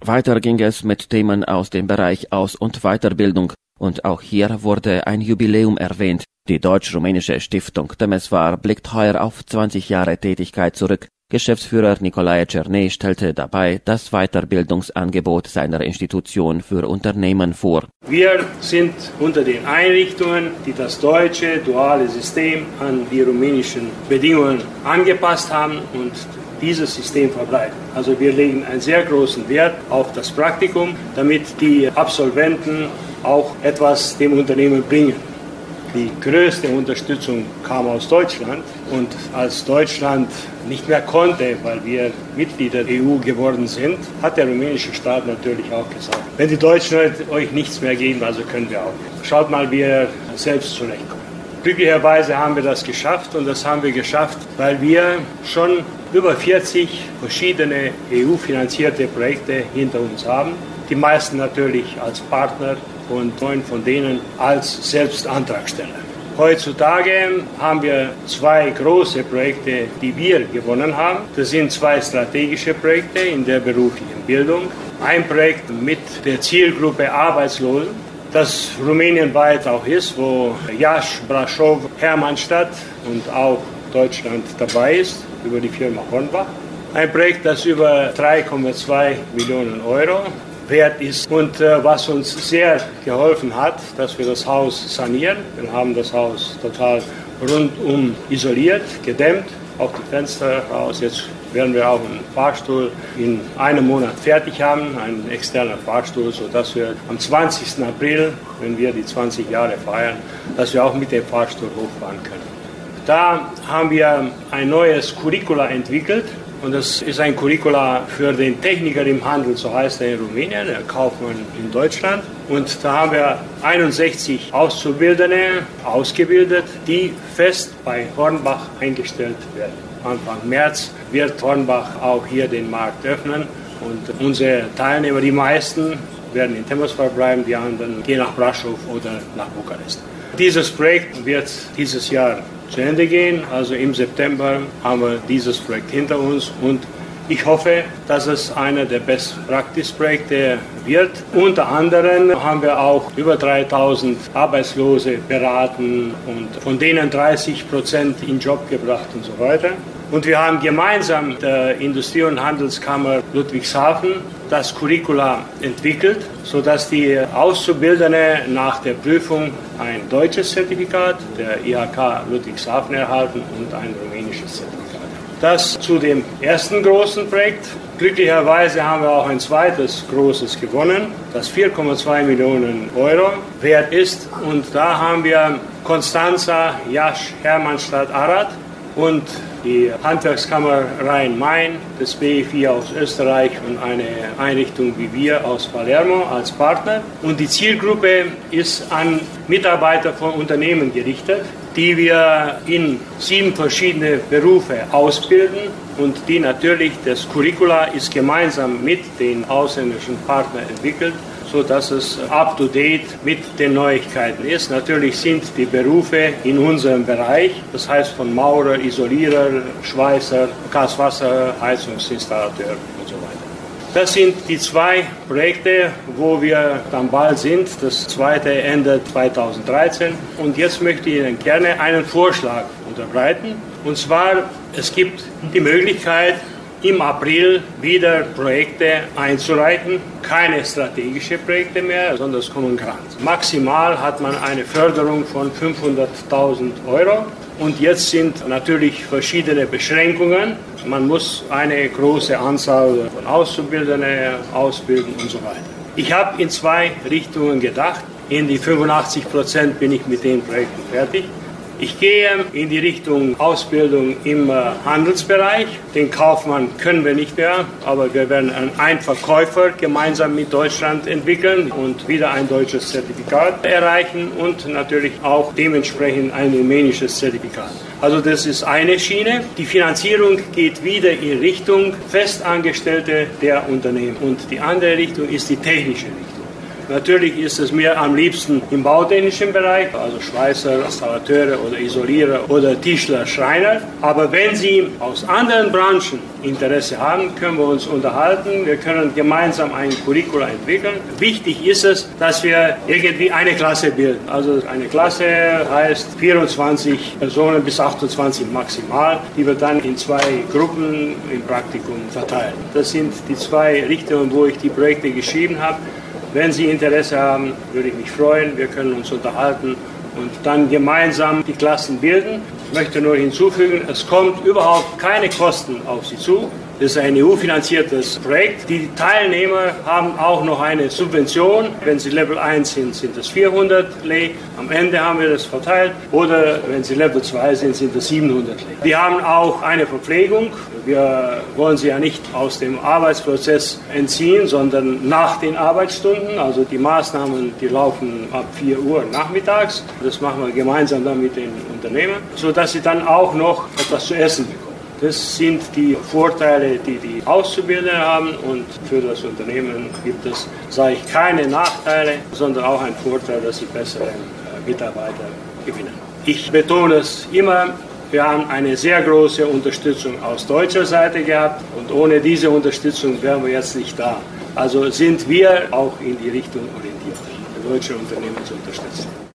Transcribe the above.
Weiter ging es mit Themen aus dem Bereich Aus- und Weiterbildung. Und auch hier wurde ein Jubiläum erwähnt. Die deutsch-rumänische Stiftung Temeswar blickt heuer auf 20 Jahre Tätigkeit zurück. Geschäftsführer Nicolae Cernei stellte dabei das Weiterbildungsangebot seiner Institution für Unternehmen vor. Wir sind unter den Einrichtungen, die das deutsche duale System an die rumänischen Bedingungen angepasst haben und dieses System verbreitet. Also wir legen einen sehr großen Wert auf das Praktikum, damit die Absolventen auch etwas dem Unternehmen bringen. Die größte Unterstützung kam aus Deutschland und als Deutschland nicht mehr konnte, weil wir Mitglieder der EU geworden sind, hat der rumänische Staat natürlich auch gesagt, wenn die Deutschen euch nichts mehr geben, also können wir auch. Schaut mal, wie ihr selbst zurechtkommt. Glücklicherweise haben wir das geschafft und das haben wir geschafft, weil wir schon über 40 verschiedene EU-finanzierte Projekte hinter uns haben. Die meisten natürlich als Partner und 9 von denen als Selbstantragsteller. Heutzutage haben wir 2 große Projekte, die wir gewonnen haben. Das sind 2 strategische Projekte in der beruflichen Bildung. Ein Projekt mit der Zielgruppe Arbeitslosen, das rumänienweit auch ist, wo Iași, Brașov, Hermannstadt und auch Deutschland dabei ist, über die Firma Hornbach. Ein Projekt, das über 3,2 Millionen Euro wert ist und was uns sehr geholfen hat, dass wir das Haus sanieren. Wir haben das Haus total rundum isoliert, gedämmt, auch die Fenster raus. Jetzt werden wir auch einen Fahrstuhl in einem Monat fertig haben, einen externen Fahrstuhl, sodass wir am 20. April, wenn wir die 20 Jahre feiern, dass wir auch mit dem Fahrstuhl hochfahren können. Da haben wir ein neues Curricula entwickelt. Und das ist ein Curricula für den Techniker im Handel, so heißt er in Rumänien, der Kaufmann in Deutschland. Und da haben wir 61 Auszubildende ausgebildet, die fest bei Hornbach eingestellt werden. Anfang März wird Hornbach auch hier den Markt öffnen. Und unsere Teilnehmer, die meisten, werden in Temeswar bleiben, die anderen gehen nach Brașov oder nach Bukarest. Dieses Projekt wird dieses Jahr zu Ende gehen. Also im September haben wir dieses Projekt hinter uns und ich hoffe, dass es einer der Best-Practice-Projekte wird. Unter anderem haben wir auch über 3000 Arbeitslose beraten und von denen 30% in Job gebracht und so weiter. Und wir haben gemeinsam mit der Industrie- und Handelskammer Ludwigshafen das Curricula entwickelt, sodass die Auszubildenden nach der Prüfung ein deutsches Zertifikat der IHK Ludwigshafen erhalten und ein rumänisches Zertifikat. Das zu dem ersten großen Projekt. Glücklicherweise haben wir auch ein zweites großes gewonnen, das 4,2 Millionen Euro wert ist. Und da haben wir Constanța, Iași, Hermannstadt, Arad und die Handwerkskammer Rhein-Main, das BFI aus Österreich und eine Einrichtung wie wir aus Palermo als Partner. Und die Zielgruppe ist an Mitarbeiter von Unternehmen gerichtet, die wir in 7 verschiedene Berufe ausbilden und die natürlich, das Curricula ist gemeinsam mit den ausländischen Partnern entwickelt, sodass es up-to-date mit den Neuigkeiten ist. Natürlich sind die Berufe in unserem Bereich, das heißt von Maurer, Isolierer, Schweißer, Gaswasser, Heizungsinstallateur und so weiter. Das sind die 2 Projekte, wo wir dann bald sind. Das zweite endet 2013. Und jetzt möchte ich Ihnen gerne einen Vorschlag unterbreiten. Und zwar, es gibt die Möglichkeit, im April wieder Projekte einzureichen. Keine strategischen Projekte mehr, sondern es kommen Grants. Maximal hat man eine Förderung von 500.000 Euro. Und jetzt sind natürlich verschiedene Beschränkungen. Man muss eine große Anzahl von Auszubildenden ausbilden und so weiter. Ich habe in 2 Richtungen gedacht. In die 85% bin ich mit den Projekten fertig. Ich gehe in die Richtung Ausbildung im Handelsbereich. Den Kaufmann können wir nicht mehr, aber wir werden einen Verkäufer gemeinsam mit Deutschland entwickeln und wieder ein deutsches Zertifikat erreichen und natürlich auch dementsprechend ein rumänisches Zertifikat. Also das ist eine Schiene. Die Finanzierung geht wieder in Richtung Festangestellte der Unternehmen und die andere Richtung ist die technische Richtung. Natürlich ist es mir am liebsten im bautechnischen Bereich, also Schweißer, Installateure oder Isolierer oder Tischler, Schreiner. Aber wenn Sie aus anderen Branchen Interesse haben, können wir uns unterhalten. Wir können gemeinsam ein Curriculum entwickeln. Wichtig ist es, dass wir irgendwie eine Klasse bilden. Also eine Klasse heißt 24 Personen bis 28 maximal, die wir dann in 2 Gruppen im Praktikum verteilen. Das sind die 2 Richtungen, wo ich die Projekte geschrieben habe. Wenn Sie Interesse haben, würde ich mich freuen. Wir können uns unterhalten und dann gemeinsam die Klassen bilden. Ich möchte nur hinzufügen, es kommt überhaupt keine Kosten auf Sie zu. Das ist ein EU-finanziertes Projekt. Die Teilnehmer haben auch noch eine Subvention. Wenn sie Level 1 sind, sind es 400 Lei. Am Ende haben wir das verteilt. Oder wenn sie Level 2 sind, sind es 700 Lei. Die haben auch eine Verpflegung. Wir wollen sie ja nicht aus dem Arbeitsprozess entziehen, sondern nach den Arbeitsstunden. Also die Maßnahmen, die laufen ab 4 Uhr nachmittags. Das machen wir gemeinsam dann mit den Unternehmen, sodass sie dann auch noch etwas zu essen bekommen. Das sind die Vorteile, die die Auszubildenden haben, und für das Unternehmen gibt es, sage ich, keine Nachteile, sondern auch einen Vorteil, dass sie bessere Mitarbeiter gewinnen. Ich betone es immer, wir haben eine sehr große Unterstützung aus deutscher Seite gehabt, und ohne diese Unterstützung wären wir jetzt nicht da. Also sind wir auch in die Richtung orientiert, deutsche Unternehmen zu unterstützen.